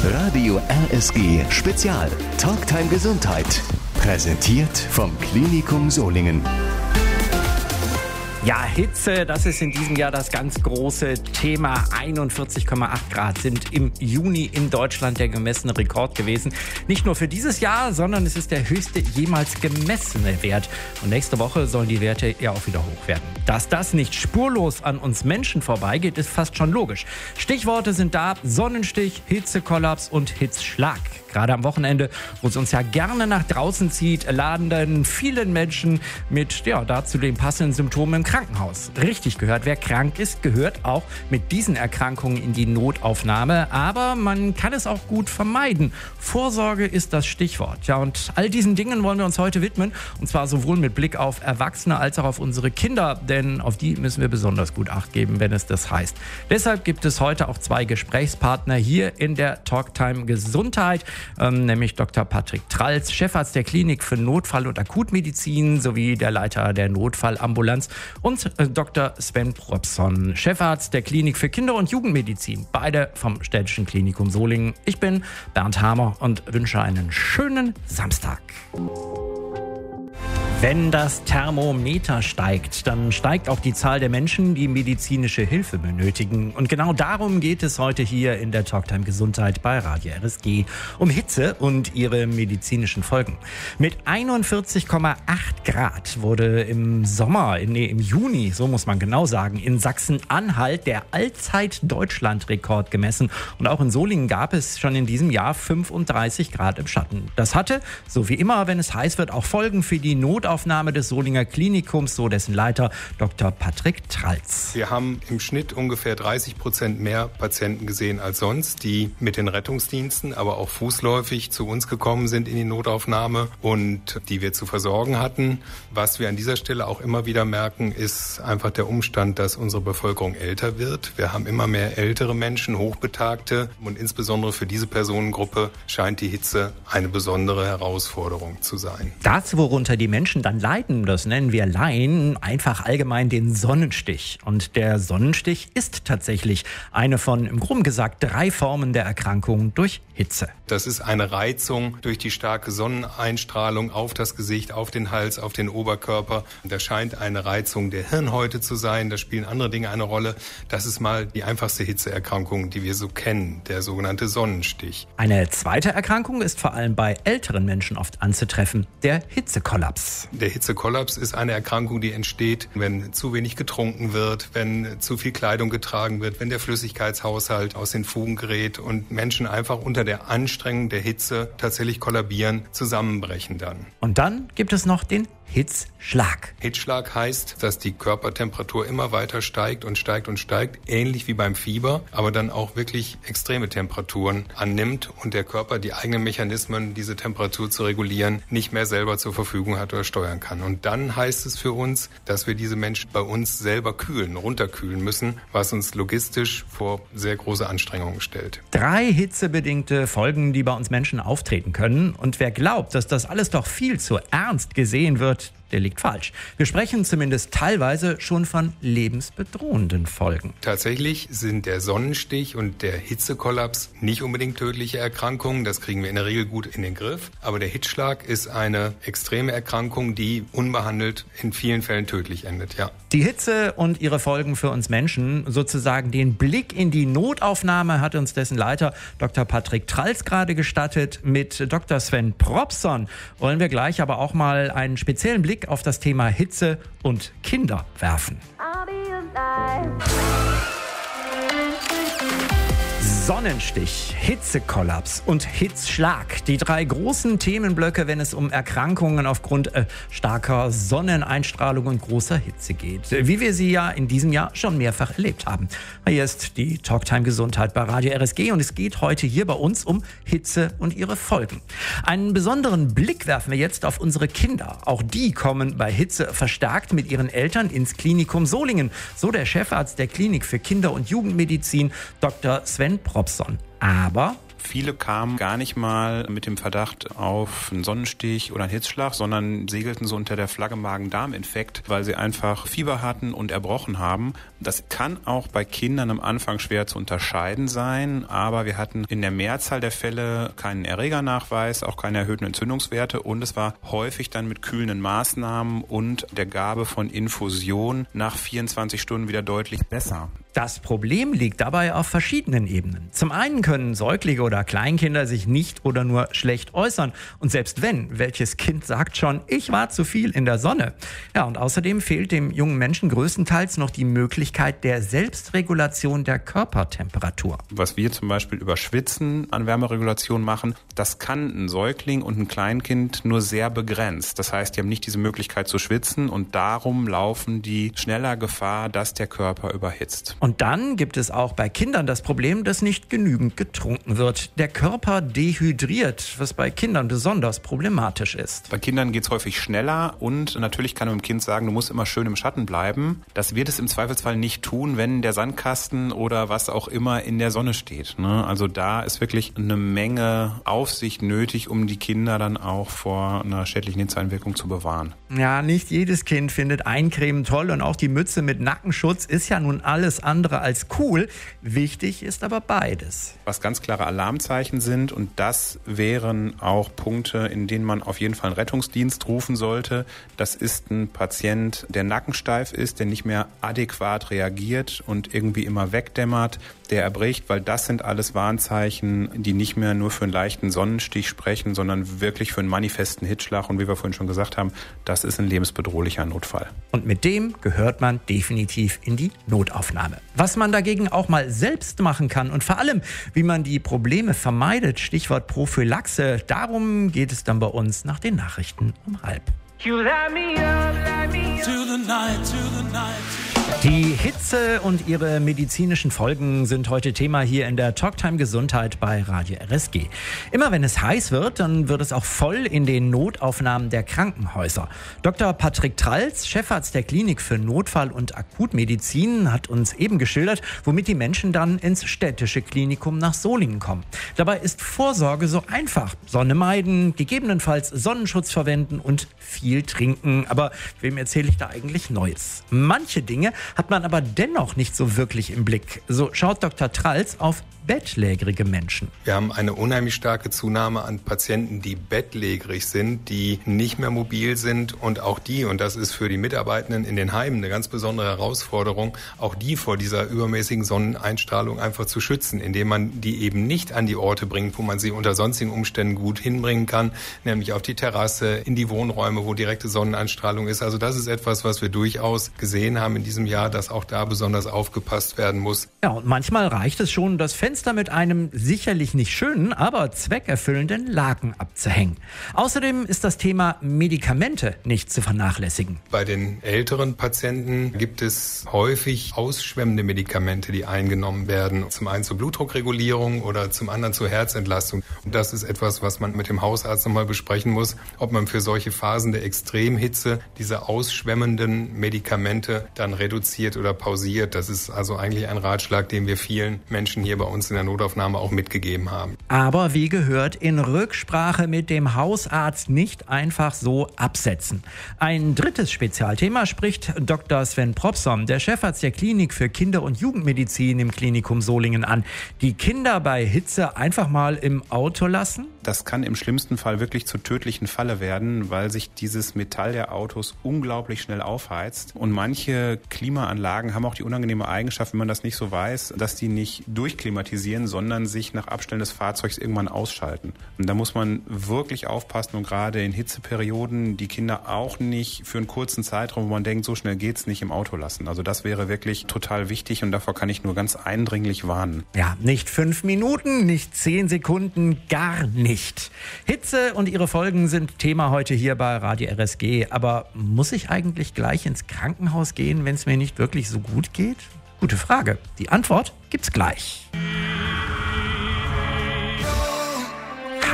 Radio RSG Spezial Talktime Gesundheit. Präsentiert vom Klinikum Solingen. Ja, Hitze, das ist in diesem Jahr das ganz große Thema. 41,8 Grad sind im Juni in Deutschland der gemessene Rekord gewesen. Nicht nur für dieses Jahr, sondern es ist der höchste jemals gemessene Wert. Und nächste Woche sollen die Werte ja auch wieder hoch werden. Dass das nicht spurlos an uns Menschen vorbeigeht, ist fast schon logisch. Stichworte sind da: Sonnenstich, Hitzekollaps und Hitzschlag. Gerade am Wochenende, wo es uns ja gerne nach draußen zieht, laden dann vielen Menschen mit dazu den passenden Symptomen im Krankenhaus. Richtig gehört, wer krank ist, gehört auch mit diesen Erkrankungen in die Notaufnahme. Aber man kann es auch gut vermeiden. Vorsorge ist das Stichwort. Ja, und all diesen Dingen wollen wir uns heute widmen. Und zwar sowohl mit Blick auf Erwachsene als auch auf unsere Kinder. Denn auf die müssen wir besonders gut Acht geben, wenn es das heißt. Deshalb gibt es heute auch 2 Gesprächspartner hier in der Talktime Gesundheit. Nämlich Dr. Patrick Tralz, Chefarzt der Klinik für Notfall- und Akutmedizin sowie der Leiter der Notfallambulanz, und Dr. Sven Probson, Chefarzt der Klinik für Kinder- und Jugendmedizin, beide vom Städtischen Klinikum Solingen. Ich bin Bernd Hamer und wünsche einen schönen Samstag. Wenn das Thermometer steigt, dann steigt auch die Zahl der Menschen, die medizinische Hilfe benötigen. Und genau darum geht es heute hier in der Talktime Gesundheit bei Radio RSG. Um Hitze und ihre medizinischen Folgen. Mit 41,8 Grad wurde im Juni, so muss man genau sagen, in Sachsen-Anhalt der Allzeit-Deutschland-Rekord gemessen. Und auch in Solingen gab es schon in diesem Jahr 35 Grad im Schatten. Das hatte, so wie immer, wenn es heiß wird, auch Folgen für die Notaufnahme des Solinger Klinikums, so dessen Leiter Dr. Patrick Tralz. Wir haben im Schnitt ungefähr 30% mehr Patienten gesehen als sonst, die mit den Rettungsdiensten, aber auch fußläufig zu uns gekommen sind in die Notaufnahme und die wir zu versorgen hatten. Was wir an dieser Stelle auch immer wieder merken, ist einfach der Umstand, dass unsere Bevölkerung älter wird. Wir haben immer mehr ältere Menschen, Hochbetagte, und insbesondere für diese Personengruppe scheint die Hitze eine besondere Herausforderung zu sein. Das, worunter die Menschen dann leiden, das nennen wir Laien einfach allgemein den Sonnenstich. Und der Sonnenstich ist tatsächlich eine von, im Groben gesagt, 3 Formen der Erkrankung durch Hitze. Das ist eine Reizung durch die starke Sonneneinstrahlung auf das Gesicht, auf den Hals, auf den Oberkörper. Das scheint eine Reizung der Hirnhäute zu sein. Da spielen andere Dinge eine Rolle. Das ist mal die einfachste Hitzeerkrankung, die wir so kennen, der sogenannte Sonnenstich. Eine zweite Erkrankung ist vor allem bei älteren Menschen oft anzutreffen, der Hitzekollaps. Der Hitzekollaps ist eine Erkrankung, die entsteht, wenn zu wenig getrunken wird, wenn zu viel Kleidung getragen wird, wenn der Flüssigkeitshaushalt aus den Fugen gerät und Menschen einfach unter der Anstrengung der Hitze tatsächlich kollabieren, zusammenbrechen dann. Und dann gibt es noch den Hitzschlag. Hitzschlag heißt, dass die Körpertemperatur immer weiter steigt und steigt und steigt, ähnlich wie beim Fieber, aber dann auch wirklich extreme Temperaturen annimmt und der Körper die eigenen Mechanismen, diese Temperatur zu regulieren, nicht mehr selber zur Verfügung hat oder steuern kann. Und dann heißt es für uns, dass wir diese Menschen bei uns selber kühlen, runterkühlen müssen, was uns logistisch vor sehr große Anstrengungen stellt. 3 hitzebedingte Folgen, die bei uns Menschen auftreten können. Und wer glaubt, dass das alles doch viel zu ernst gesehen wird, der liegt falsch. Wir sprechen zumindest teilweise schon von lebensbedrohenden Folgen. Tatsächlich sind der Sonnenstich und der Hitzekollaps nicht unbedingt tödliche Erkrankungen. Das kriegen wir in der Regel gut in den Griff. Aber der Hitzschlag ist eine extreme Erkrankung, die unbehandelt in vielen Fällen tödlich endet, ja. Die Hitze und ihre Folgen für uns Menschen, sozusagen den Blick in die Notaufnahme, hat uns dessen Leiter Dr. Patrick Tralz gerade gestattet. Mit Dr. Sven Probson wollen wir gleich aber auch mal einen speziellen Blick auf das Thema Hitze und Kinder werfen. Sonnenstich, Hitzekollaps und Hitzschlag. Die 3 großen Themenblöcke, wenn es um Erkrankungen aufgrund starker Sonneneinstrahlung und großer Hitze geht. Wie wir sie ja in diesem Jahr schon mehrfach erlebt haben. Hier ist die Talktime Gesundheit bei Radio RSG und es geht heute hier bei uns um Hitze und ihre Folgen. Einen besonderen Blick werfen wir jetzt auf unsere Kinder. Auch die kommen bei Hitze verstärkt mit ihren Eltern ins Klinikum Solingen. So der Chefarzt der Klinik für Kinder- und Jugendmedizin, Dr. Sven Probson. Aber viele kamen gar nicht mal mit dem Verdacht auf einen Sonnenstich oder einen Hitzschlag, sondern segelten so unter der Flagge Magen-Darm-Infekt, weil sie einfach Fieber hatten und erbrochen haben. Das kann auch bei Kindern am Anfang schwer zu unterscheiden sein, aber wir hatten in der Mehrzahl der Fälle keinen Erregernachweis, auch keine erhöhten Entzündungswerte und es war häufig dann mit kühlenden Maßnahmen und der Gabe von Infusion nach 24 Stunden wieder deutlich besser. Das Problem liegt dabei auf verschiedenen Ebenen. Zum einen können Säuglinge oder Kleinkinder sich nicht oder nur schlecht äußern. Und selbst wenn, welches Kind sagt schon, ich war zu viel in der Sonne? Ja, und außerdem fehlt dem jungen Menschen größtenteils noch die Möglichkeit der Selbstregulation der Körpertemperatur. Was wir zum Beispiel über Schwitzen an Wärmeregulation machen, das kann ein Säugling und ein Kleinkind nur sehr begrenzt. Das heißt, die haben nicht diese Möglichkeit zu schwitzen und darum laufen die schneller Gefahr, dass der Körper überhitzt. Und dann gibt es auch bei Kindern das Problem, dass nicht genügend getrunken wird. Der Körper dehydriert, was bei Kindern besonders problematisch ist. Bei Kindern geht es häufig schneller und natürlich kann man dem Kind sagen, du musst immer schön im Schatten bleiben. Das wird es im Zweifelsfall nicht tun, wenn der Sandkasten oder was auch immer in der Sonne steht. Also da ist wirklich eine Menge Aufsicht nötig, um die Kinder dann auch vor einer schädlichen Hitzeeinwirkung zu bewahren. Ja, nicht jedes Kind findet Eincremen toll und auch die Mütze mit Nackenschutz ist ja nun alles andere als cool. Wichtig ist aber beides. Was ganz klare Alarmzeichen sind und das wären auch Punkte, in denen man auf jeden Fall einen Rettungsdienst rufen sollte. Das ist ein Patient, der nackensteif ist, der nicht mehr adäquat reagiert und irgendwie immer wegdämmert, der erbricht, weil das sind alles Warnzeichen, die nicht mehr nur für einen leichten Sonnenstich sprechen, sondern wirklich für einen manifesten Hitzschlag. Und wie wir vorhin schon gesagt haben, das ist ein lebensbedrohlicher Notfall. Und mit dem gehört man definitiv in die Notaufnahme. Was man dagegen auch mal selbst machen kann und vor allem, wie man die Probleme vermeidet, Stichwort Prophylaxe, darum geht es dann bei uns nach den Nachrichten um 12:30. Die Hitze und ihre medizinischen Folgen sind heute Thema hier in der Talktime Gesundheit bei Radio RSG. Immer wenn es heiß wird, dann wird es auch voll in den Notaufnahmen der Krankenhäuser. Dr. Patrick Tralz, Chefarzt der Klinik für Notfall- und Akutmedizin, hat uns eben geschildert, womit die Menschen dann ins städtische Klinikum nach Solingen kommen. Dabei ist Vorsorge so einfach. Sonne meiden, gegebenenfalls Sonnenschutz verwenden und viel trinken. Aber wem erzähle ich da eigentlich Neues? Manche Dinge hat man aber dennoch nicht so wirklich im Blick. So schaut Dr. Tralz auf bettlägerige Menschen. Wir haben eine unheimlich starke Zunahme an Patienten, die bettlägerig sind, die nicht mehr mobil sind und auch die, und das ist für die Mitarbeitenden in den Heimen eine ganz besondere Herausforderung, auch die vor dieser übermäßigen Sonneneinstrahlung einfach zu schützen, indem man die eben nicht an die Orte bringt, wo man sie unter sonstigen Umständen gut hinbringen kann, nämlich auf die Terrasse, in die Wohnräume, wo direkte Sonneneinstrahlung ist. Also das ist etwas, was wir durchaus gesehen haben in diesem Jahr, dass auch da besonders aufgepasst werden muss. Ja, und manchmal reicht es schon, das Fenster mit einem sicherlich nicht schönen, aber zweckerfüllenden Laken abzuhängen. Außerdem ist das Thema Medikamente nicht zu vernachlässigen. Bei den älteren Patienten gibt es häufig ausschwemmende Medikamente, die eingenommen werden. Zum einen zur Blutdruckregulierung oder zum anderen zur Herzentlastung. Und das ist etwas, was man mit dem Hausarzt nochmal besprechen muss, ob man für solche Phasen der Extremhitze diese ausschwemmenden Medikamente dann reduziert oder pausiert. Das ist also eigentlich ein Ratschlag, den wir vielen Menschen hier bei uns in der Notaufnahme auch mitgegeben haben. Aber wie gehört, in Rücksprache mit dem Hausarzt nicht einfach so absetzen. Ein drittes Spezialthema spricht Dr. Sven Propsom, der Chefarzt der Klinik für Kinder- und Jugendmedizin im Klinikum Solingen an. Die Kinder bei Hitze einfach mal im Auto lassen? Das kann im schlimmsten Fall wirklich zur tödlichen Falle werden, weil sich dieses Metall der Autos unglaublich schnell aufheizt. Und manche Klimaanlagen haben auch die unangenehme Eigenschaft, wenn man das nicht so weiß, dass die nicht durchklimatisieren, sondern sich nach Abstellen des Fahrzeugs irgendwann ausschalten. Und da muss man wirklich aufpassen und gerade in Hitzeperioden die Kinder auch nicht für einen kurzen Zeitraum, wo man denkt, so schnell geht's nicht, im Auto lassen. Also das wäre wirklich total wichtig und davor kann ich nur ganz eindringlich warnen. Ja, nicht 5 Minuten, nicht 10 Sekunden, gar nicht. Hitze und ihre Folgen sind Thema heute hier bei Radio RSG. Aber muss ich eigentlich gleich ins Krankenhaus gehen, wenn es mir nicht wirklich so gut geht? Gute Frage. Die Antwort gibt's gleich.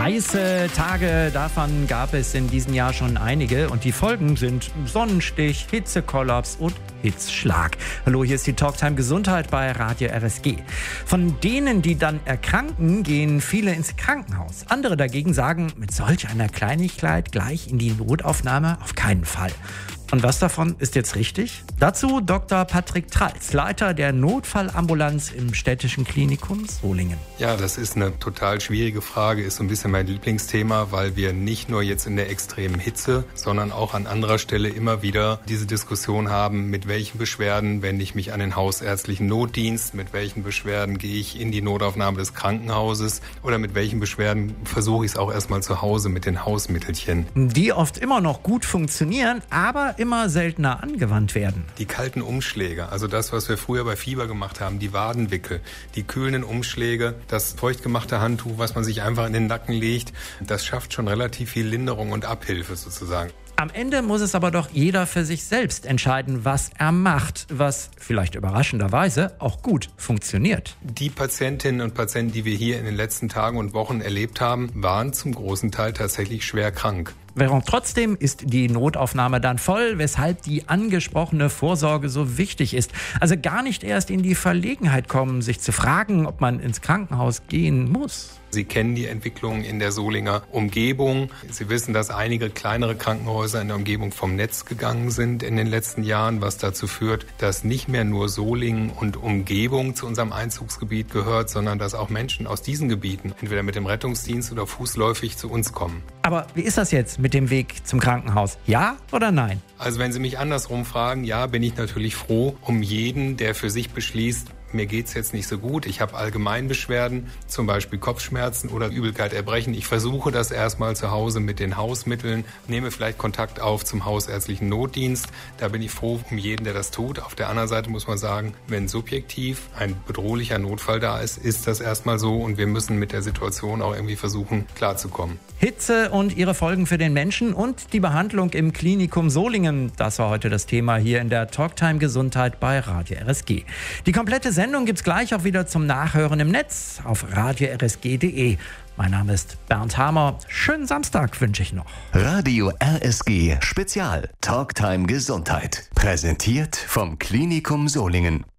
Heiße Tage, davon gab es in diesem Jahr schon einige und die Folgen sind Sonnenstich, Hitzekollaps und Hitzschlag. Hallo, hier ist die Talktime Gesundheit bei Radio RSG. Von denen, die dann erkranken, gehen viele ins Krankenhaus. Andere dagegen sagen, mit solch einer Kleinigkeit gleich in die Notaufnahme auf keinen Fall. Und was davon ist jetzt richtig? Dazu Dr. Patrick Tralz, Leiter der Notfallambulanz im Städtischen Klinikum Solingen. Ja, das ist eine total schwierige Frage, ist so ein bisschen mein Lieblingsthema, weil wir nicht nur jetzt in der extremen Hitze, sondern auch an anderer Stelle immer wieder diese Diskussion haben, mit welchen Beschwerden wende ich mich an den hausärztlichen Notdienst, mit welchen Beschwerden gehe ich in die Notaufnahme des Krankenhauses oder mit welchen Beschwerden versuche ich es auch erstmal zu Hause mit den Hausmittelchen. Die oft immer noch gut funktionieren, aber immer seltener angewandt werden. Die kalten Umschläge, also das, was wir früher bei Fieber gemacht haben, die Wadenwickel, die kühlenden Umschläge, das feuchtgemachte Handtuch, was man sich einfach in den Nacken legt, das schafft schon relativ viel Linderung und Abhilfe sozusagen. Am Ende muss es aber doch jeder für sich selbst entscheiden, was er macht, was vielleicht überraschenderweise auch gut funktioniert. Die Patientinnen und Patienten, die wir hier in den letzten Tagen und Wochen erlebt haben, waren zum großen Teil tatsächlich schwer krank. Während trotzdem ist die Notaufnahme dann voll, weshalb die angesprochene Vorsorge so wichtig ist. Also gar nicht erst in die Verlegenheit kommen, sich zu fragen, ob man ins Krankenhaus gehen muss. Sie kennen die Entwicklung in der Solinger Umgebung. Sie wissen, dass einige kleinere Krankenhäuser in der Umgebung vom Netz gegangen sind in den letzten Jahren, was dazu führt, dass nicht mehr nur Solingen und Umgebung zu unserem Einzugsgebiet gehört, sondern dass auch Menschen aus diesen Gebieten entweder mit dem Rettungsdienst oder fußläufig zu uns kommen. Aber wie ist das jetzt mit dem Weg zum Krankenhaus? Ja oder nein? Also wenn Sie mich andersrum fragen, ja, bin ich natürlich froh um jeden, der für sich beschließt, mir geht's jetzt nicht so gut, ich habe Allgemeinbeschwerden, zum Beispiel Kopfschmerzen oder Übelkeit, Erbrechen. Ich versuche das erstmal zu Hause mit den Hausmitteln, nehme vielleicht Kontakt auf zum hausärztlichen Notdienst. Da bin ich froh um jeden, der das tut. Auf der anderen Seite muss man sagen, wenn subjektiv ein bedrohlicher Notfall da ist, ist das erstmal so und wir müssen mit der Situation auch irgendwie versuchen, klarzukommen. Hitze und ihre Folgen für den Menschen und die Behandlung im Klinikum Solingen. Das war heute das Thema hier in der Talktime Gesundheit bei Radio RSG. Die komplette Sendung gibt's gleich auch wieder zum Nachhören im Netz auf radiorsg.de. Mein Name ist Bernd Hamer. Schönen Samstag wünsche ich noch. Radio RSG Spezial Talktime Gesundheit. Präsentiert vom Klinikum Solingen.